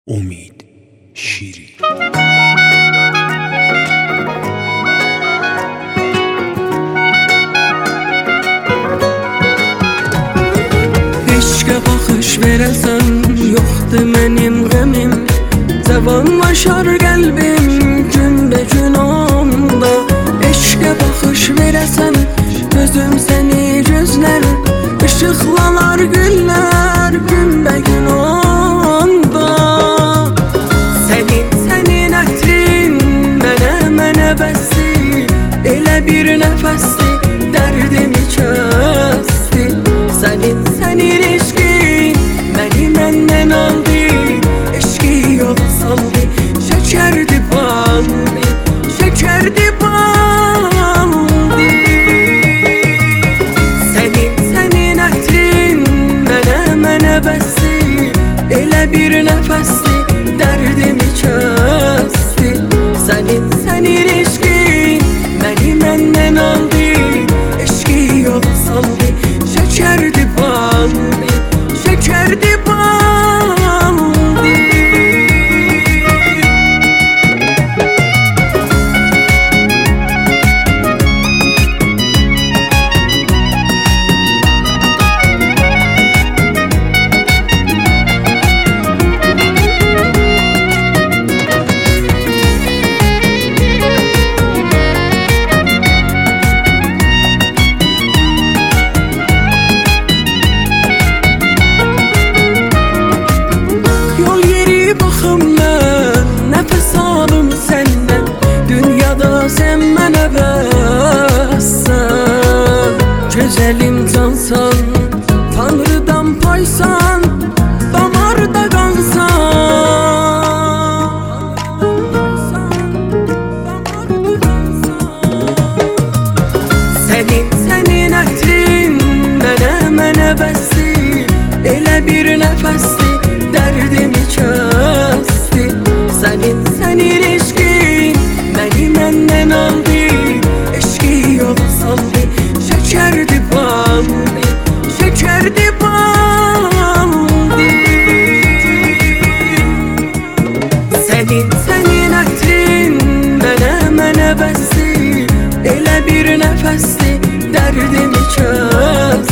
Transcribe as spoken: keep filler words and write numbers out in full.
امید شیری. Eşqə baxış verəsən, yoxdur mənim qəmim. Cavanlaşar qəlbim gün-be-gün onda. Eşqə baxış verəsən, gözüm səni gözlər. Işıqlanar güllər gün-be-gün onda. Sənin, sənin ətrin mənə, mənə bəsdir. Elə bir nəfəsdir, dərdimi kəsdi. Sənin, sənin eşqin məni məndən aldı. Eşqi yola saldı, şəkərdi baldı, şəkərdi baldı. Sənin, sənin ətrin mənə, mənə bəsdir. Elə bir nəfəsdir, dərdimi kəsdi. Sənin, sənin eşqin məni məndən aldı. Eşqi yola saldı, şəkərdi baldı, şəkərdi baldı. Gözəlim cansan, Tanrıdan paysan, damarda qansan. Sənin, sənin ətrin mənə, mənə bəsdir. Elə bir nəfəsdir, dərdimi kəsdi. Sənin, sənin eşqin məni məndən aldı. Eşqi yola saldı, şəkərdi baldı, şəkərdi baldı. Sənin, sənin ətrin mənə, mənə bəsdir. Elə bir nəfəsdir, dərdimi kəsdi.